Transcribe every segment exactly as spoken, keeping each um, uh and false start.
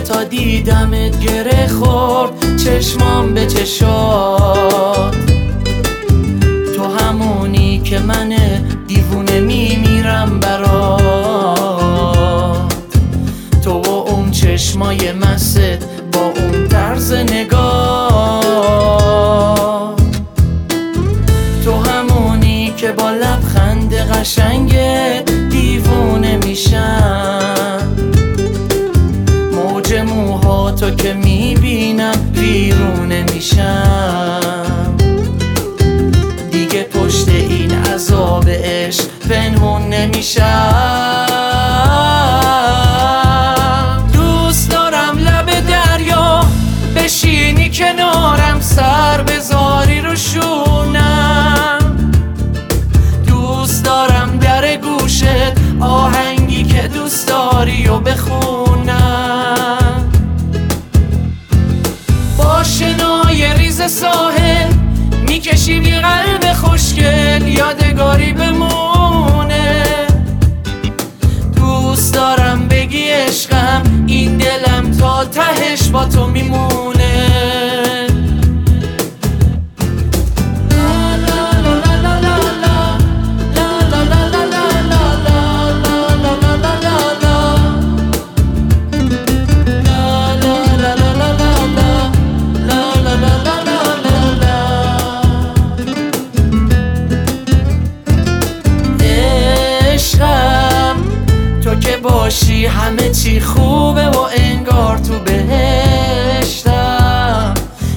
تا دیدمت گره خورد چشمام به چشات. تو همونی که من دیوونه میمیرم برات. تو و اون چشمای مست با اون طرز نگاه. تو همونی که با لبخند قشنگت دیوونه میشم. موج موهاتو که میبینم ویرونه میشم. دیگه پشت این عذاب عشق پنهون نمیشم. دوست دارم لب دریا بشینی کنارم، سر بذاری رو شونم. دوست دارم در گوشت آهنگی که دوست داری و بخونم. با شنای ریز ساحل میکشیم یه قلب خوشگل یادگاری بمونه. دوست دارم بگی عشقم این دلم تا تهش با تو میمونه. که باشی همه چی خوبه و انگار تو بهشتم.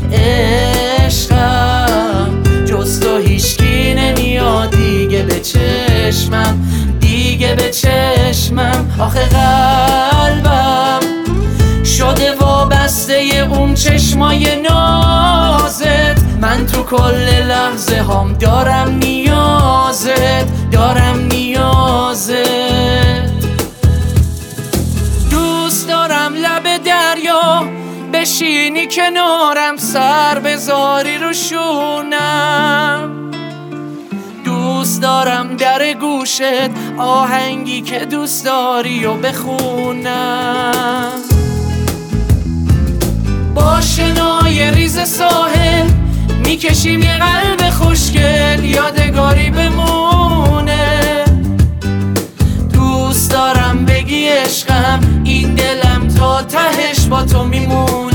عشقم جز تو هیچکی نمیاد دیگه به چشمم، دیگه به چشمم. آخه قلبم شده وابسته اون چشمای نازت. من تو کل لحظه هم دارم نیازت، دارم نیازت. دوست دارم لب دریا بشینی کنارم، سر بذاری رو شونم. دوست دارم در گوشت آهنگی که دوست داری و بخونم. با شنای ریز ساحل میکشیم یه قلب خوشگل یادگاری بمونه. دوست دارم بگی عشقم این دلم تا تهش با تو میمونه.